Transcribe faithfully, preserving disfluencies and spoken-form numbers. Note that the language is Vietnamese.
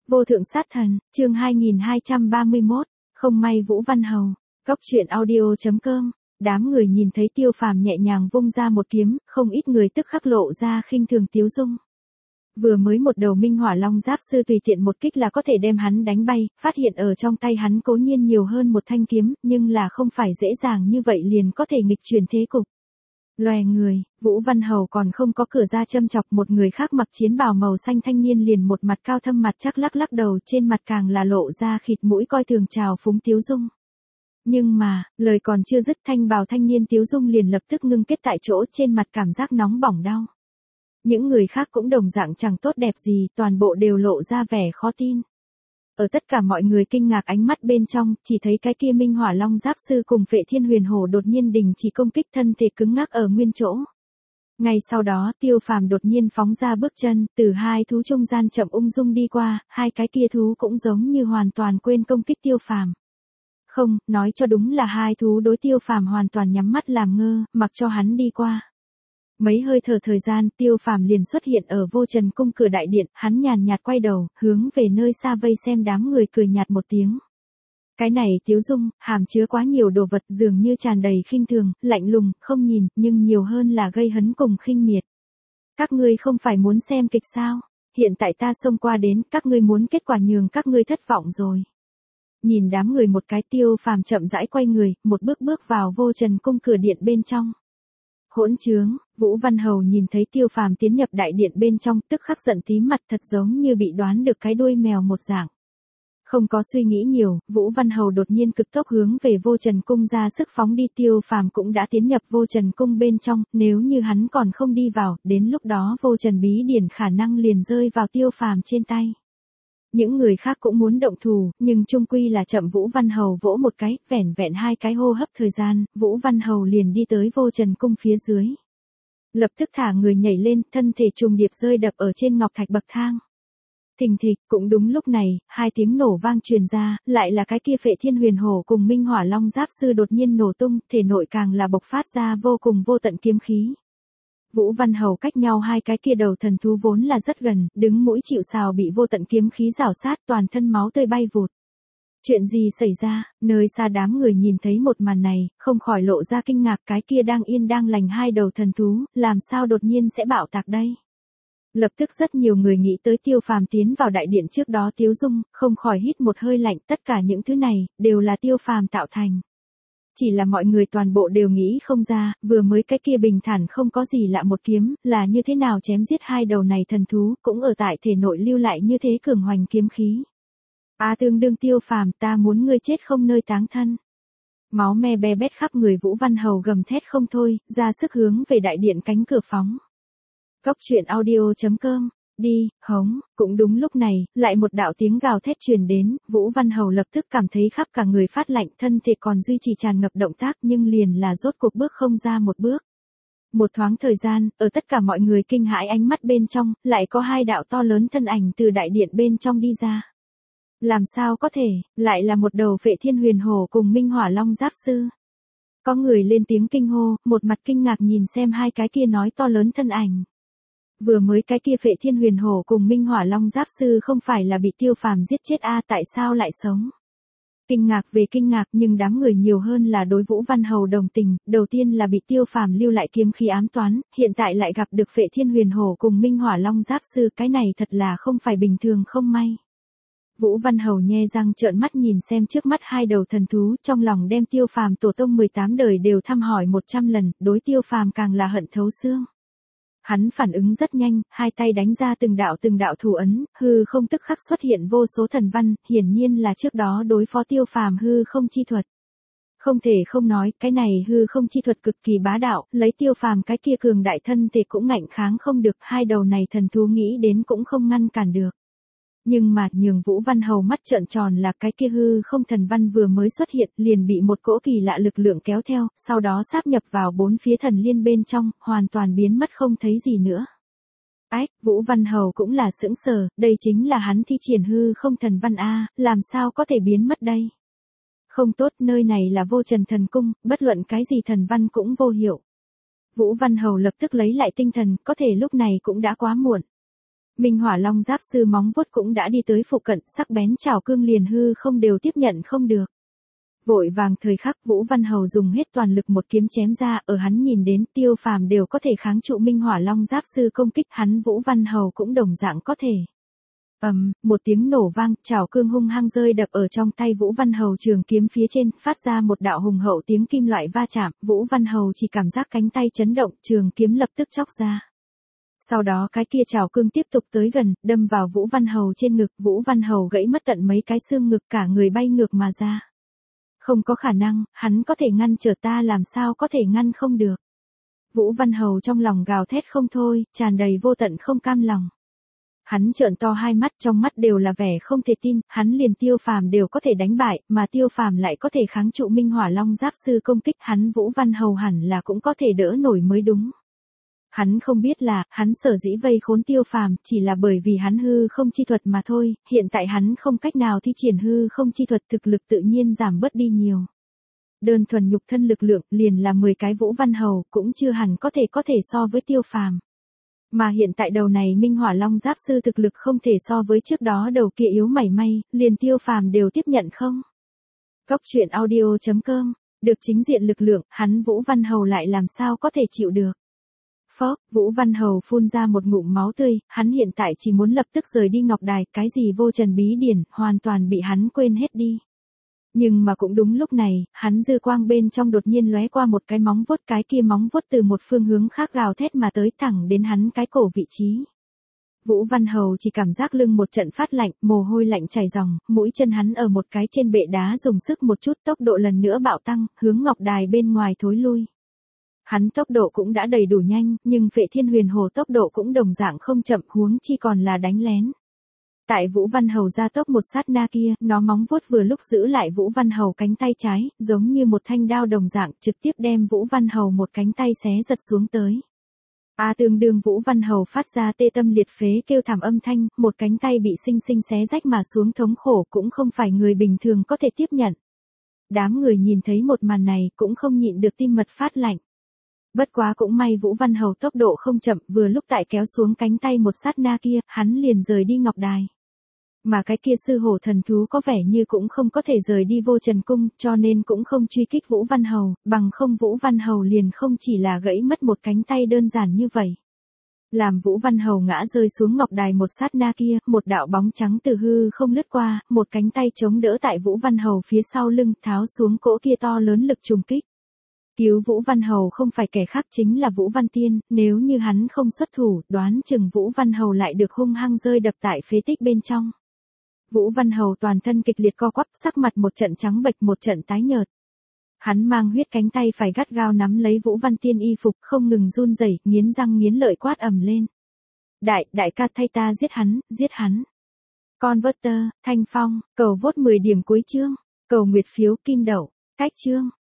Vô thượng sát thần, chương hai nghìn hai trăm ba mươi mốt, không may Vũ Văn Hầu, Cóc truyện audio chấm com. Đám người nhìn thấy Tiêu Phàm nhẹ nhàng vung ra một kiếm, không ít người tức khắc lộ ra khinh thường tiếu dung. Vừa mới một đầu Minh Hỏa Long Giáp sư tùy tiện một kích là có thể đem hắn đánh bay, phát hiện ở trong tay hắn cố nhiên nhiều hơn một thanh kiếm, nhưng là không phải dễ dàng như vậy liền có thể nghịch chuyển thế cục. Loè người, Vũ Văn Hầu còn không có cửa ra châm chọc, một người khác mặc chiến bào màu xanh thanh niên liền một mặt cao thâm mặt chắc lắc lắc đầu, trên mặt càng là lộ ra khịt mũi coi thường trào phúng tiếu dung. Nhưng mà, lời còn chưa dứt, thanh bào thanh niên tiếu dung liền lập tức ngưng kết tại chỗ, trên mặt cảm giác nóng bỏng đau. Những người khác cũng đồng dạng chẳng tốt đẹp gì, toàn bộ đều lộ ra vẻ khó tin. Ở tất cả mọi người kinh ngạc ánh mắt bên trong, chỉ thấy cái kia Minh Hỏa Long Giáp sư cùng Phệ Thiên Huyền Hổ đột nhiên đình chỉ công kích, thân thể cứng ngắc ở nguyên chỗ. Ngay sau đó, Tiêu Phàm đột nhiên phóng ra bước chân, từ hai thú trung gian chậm ung dung đi qua, hai cái kia thú cũng giống như hoàn toàn quên công kích Tiêu Phàm. Không, nói cho đúng là hai thú đối Tiêu Phàm hoàn toàn nhắm mắt làm ngơ, mặc cho hắn đi qua. Mấy hơi thở thời gian, Tiêu Phàm liền xuất hiện ở Vô Trần cung cửa đại điện, hắn nhàn nhạt quay đầu, hướng về nơi xa vây xem đám người cười nhạt một tiếng. Cái này tiếu dung, hàm chứa quá nhiều đồ vật, dường như tràn đầy khinh thường, lạnh lùng, không nhìn, nhưng nhiều hơn là gây hấn cùng khinh miệt. Các ngươi không phải muốn xem kịch sao? Hiện tại ta xông qua đến, các ngươi muốn kết quả nhường các ngươi thất vọng rồi. Nhìn đám người một cái, Tiêu Phàm chậm rãi quay người, một bước bước vào Vô Trần cung cửa điện bên trong. Hỗn trướng, Vũ Văn Hầu nhìn thấy Tiêu Phàm tiến nhập đại điện bên trong, tức khắc giận tím mặt, thật giống như bị đoán được cái đuôi mèo một dạng. Không có suy nghĩ nhiều, Vũ Văn Hầu đột nhiên cực tốc hướng về Vô Trần cung ra sức phóng đi. Tiêu Phàm cũng đã tiến nhập Vô Trần cung bên trong, nếu như hắn còn không đi vào, đến lúc đó Vô Trần bí điển khả năng liền rơi vào Tiêu Phàm trên tay. Những người khác cũng muốn động thủ, nhưng chung quy là chậm. Vũ Văn Hầu vỗ một cái, vẻn vẹn hai cái hô hấp thời gian, Vũ Văn Hầu liền đi tới Vô Trần cung phía dưới. Lập tức thả người nhảy lên, thân thể trùng điệp rơi đập ở trên ngọc thạch bậc thang. Thình thịch, cũng đúng lúc này, hai tiếng nổ vang truyền ra, lại là cái kia Phệ Thiên Huyền Hổ cùng Minh Hỏa Long Giáp sư đột nhiên nổ tung, thể nội càng là bộc phát ra vô cùng vô tận kiếm khí. Vũ Văn Hầu cách nhau hai cái kia đầu thần thú vốn là rất gần, đứng mũi chịu sào bị vô tận kiếm khí rào sát, toàn thân máu tươi bay vụt. Chuyện gì xảy ra? Nơi xa đám người nhìn thấy một màn này, không khỏi lộ ra kinh ngạc, cái kia đang yên đang lành hai đầu thần thú, làm sao đột nhiên sẽ bạo tạc đây? Lập tức rất nhiều người nghĩ tới Tiêu Phàm tiến vào đại điện trước đó tiếu dung, không khỏi hít một hơi lạnh, tất cả những thứ này, đều là Tiêu Phàm tạo thành. Chỉ là mọi người toàn bộ đều nghĩ không ra, vừa mới cái kia bình thản không có gì lạ một kiếm, là như thế nào chém giết hai đầu này thần thú, cũng ở tại thể nội lưu lại như thế cường hoành kiếm khí. A tương đương Tiêu Phàm, ta muốn ngươi chết không nơi táng thân. Máu me be bét khắp người, Vũ Văn Hầu gầm thét không thôi, ra sức hướng về đại điện cánh cửa phóng. Cóc truyện audio chấm com, đi, hống, cũng đúng lúc này, lại một đạo tiếng gào thét truyền đến, Vũ Văn Hầu lập tức cảm thấy khắp cả người phát lạnh, thân thể còn duy trì tràn ngập động tác nhưng liền là rốt cuộc bước không ra một bước. Một thoáng thời gian, ở tất cả mọi người kinh hãi ánh mắt bên trong, lại có hai đạo to lớn thân ảnh từ đại điện bên trong đi ra. Làm sao có thể, lại là một đầu Phệ Thiên Huyền Hổ cùng Minh Hỏa Long Giáp sư. Có người lên tiếng kinh hô, một mặt kinh ngạc nhìn xem hai cái kia nói to lớn thân ảnh. Vừa mới cái kia Phệ Thiên Huyền Hổ cùng Minh Hỏa Long Giáp sư không phải là bị Tiêu Phàm giết chết a, tại sao lại sống? Kinh ngạc về kinh ngạc, nhưng đám người nhiều hơn là đối Vũ Văn Hầu đồng tình, đầu tiên là bị Tiêu Phàm lưu lại kiếm khí ám toán, hiện tại lại gặp được Phệ Thiên Huyền Hổ cùng Minh Hỏa Long Giáp sư, cái này thật là không phải bình thường không may. Vũ Văn Hầu nhe răng trợn mắt nhìn xem trước mắt hai đầu thần thú, trong lòng đem Tiêu Phàm tổ tông mười tám đời đều thăm hỏi một trăm lần, đối Tiêu Phàm càng là hận thấu xương. Hắn phản ứng rất nhanh, hai tay đánh ra từng đạo từng đạo thủ ấn, hư không tức khắc xuất hiện vô số thần văn, hiển nhiên là trước đó đối phó Tiêu Phàm hư không chi thuật. Không thể không nói, cái này hư không chi thuật cực kỳ bá đạo, lấy Tiêu Phàm cái kia cường đại thân thể cũng ngạnh kháng không được, hai đầu này thần thú nghĩ đến cũng không ngăn cản được. Nhưng mà, nhường Vũ Văn Hầu mắt trợn tròn là cái kia hư không thần văn vừa mới xuất hiện, liền bị một cỗ kỳ lạ lực lượng kéo theo, sau đó sáp nhập vào bốn phía thần liên bên trong, hoàn toàn biến mất không thấy gì nữa. Ách, Vũ Văn Hầu cũng là sững sờ, đây chính là hắn thi triển hư không thần văn a, làm sao có thể biến mất đây? Không tốt, nơi này là Vô Trần thần cung, bất luận cái gì thần văn cũng vô hiệu. Vũ Văn Hầu lập tức lấy lại tinh thần, có thể lúc này cũng đã quá muộn. Minh Hỏa Long Giáp sư móng vuốt cũng đã đi tới phụ cận, sắc bén chảo cương liền hư không đều tiếp nhận không được. Vội vàng thời khắc Vũ Văn Hầu dùng hết toàn lực một kiếm chém ra, ở hắn nhìn đến Tiêu Phàm đều có thể kháng trụ Minh Hỏa Long Giáp sư công kích, hắn Vũ Văn Hầu cũng đồng dạng có thể. Ầm, um, một tiếng nổ vang, chảo cương hung hăng rơi đập ở trong tay Vũ Văn Hầu trường kiếm phía trên, phát ra một đạo hùng hậu tiếng kim loại va chạm, Vũ Văn Hầu chỉ cảm giác cánh tay chấn động, trường kiếm lập tức chóc ra. Sau đó cái kia chảo cương tiếp tục tới gần, đâm vào Vũ Văn Hầu trên ngực, Vũ Văn Hầu gãy mất tận mấy cái xương ngực, cả người bay ngược mà ra. Không có khả năng, hắn có thể ngăn trở ta, làm sao có thể ngăn không được. Vũ Văn Hầu trong lòng gào thét không thôi, tràn đầy vô tận không cam lòng. Hắn trợn to hai mắt, trong mắt đều là vẻ không thể tin, hắn liền Tiêu Phàm đều có thể đánh bại, mà Tiêu Phàm lại có thể kháng trụ Minh Hỏa Long Giáp sư công kích, hắn Vũ Văn Hầu hẳn là cũng có thể đỡ nổi mới đúng. Hắn không biết là, hắn sở dĩ vây khốn Tiêu Phàm, chỉ là bởi vì hắn hư không chi thuật mà thôi, hiện tại hắn không cách nào thi triển hư không chi thuật, thực lực tự nhiên giảm bớt đi nhiều. Đơn thuần nhục thân lực lượng, liền là mười cái Vũ Văn Hầu, cũng chưa hẳn có thể có thể so với Tiêu Phàm. Mà hiện tại đầu này Minh Hỏa Long Giáp sư thực lực không thể so với trước đó đầu kia yếu mảy may, liền Tiêu Phàm đều tiếp nhận không. Góc truyện audio chấm com, được chính diện lực lượng, hắn Vũ Văn Hầu lại làm sao có thể chịu được. Phó, Vũ Văn Hầu phun ra một ngụm máu tươi, hắn hiện tại chỉ muốn lập tức rời đi Ngọc Đài, cái gì vô trần bí điển, hoàn toàn bị hắn quên hết đi. Nhưng mà cũng đúng lúc này, hắn dư quang bên trong đột nhiên lóe qua một cái móng vuốt, cái kia móng vuốt từ một phương hướng khác gào thét mà tới thẳng đến hắn cái cổ vị trí. Vũ Văn Hầu chỉ cảm giác lưng một trận phát lạnh, mồ hôi lạnh chảy ròng, mũi chân hắn ở một cái trên bệ đá dùng sức một chút, tốc độ lần nữa bạo tăng, hướng Ngọc Đài bên ngoài thối lui. Hắn tốc độ cũng đã đầy đủ nhanh, nhưng Phệ Thiên Huyền Hồ tốc độ cũng đồng dạng không chậm, huống chi còn là đánh lén. Tại Vũ Văn Hầu ra tốc một sát na kia, nó móng vuốt vừa lúc giữ lại Vũ Văn Hầu cánh tay trái, giống như một thanh đao đồng dạng, trực tiếp đem Vũ Văn Hầu một cánh tay xé giật xuống tới. A à, tương đương Vũ Văn Hầu phát ra tê tâm liệt phế kêu thảm âm thanh, một cánh tay bị sinh sinh xé rách mà xuống, thống khổ cũng không phải người bình thường có thể tiếp nhận. Đám người nhìn thấy một màn này cũng không nhịn được tim mật phát lạnh. Bất quá cũng may Vũ Văn Hầu tốc độ không chậm, vừa lúc tại kéo xuống cánh tay một sát na kia, hắn liền rời đi Ngọc Đài. Mà cái kia sư hổ thần thú có vẻ như cũng không có thể rời đi Vô Trần Cung, cho nên cũng không truy kích Vũ Văn Hầu, bằng không Vũ Văn Hầu liền không chỉ là gãy mất một cánh tay đơn giản như vậy. Làm Vũ Văn Hầu ngã rơi xuống Ngọc Đài một sát na kia, một đạo bóng trắng từ hư không lướt qua, một cánh tay chống đỡ tại Vũ Văn Hầu phía sau lưng, tháo xuống cỗ kia to lớn lực trùng kích. Cứu Vũ Văn Hầu không phải kẻ khác, chính là Vũ Văn Tiên, nếu như hắn không xuất thủ, đoán chừng Vũ Văn Hầu lại được hung hăng rơi đập tại phế tích bên trong. Vũ Văn Hầu toàn thân kịch liệt co quắp, sắc mặt một trận trắng bệch một trận tái nhợt. Hắn mang huyết cánh tay phải gắt gao nắm lấy Vũ Văn Tiên y phục, không ngừng run rẩy, nghiến răng nghiến lợi quát ầm lên. Đại, đại ca thay ta giết hắn, giết hắn. Converter, Thanh Phong, cầu vote mười điểm cuối chương, cầu nguyệt phiếu kim đậu, cách chương.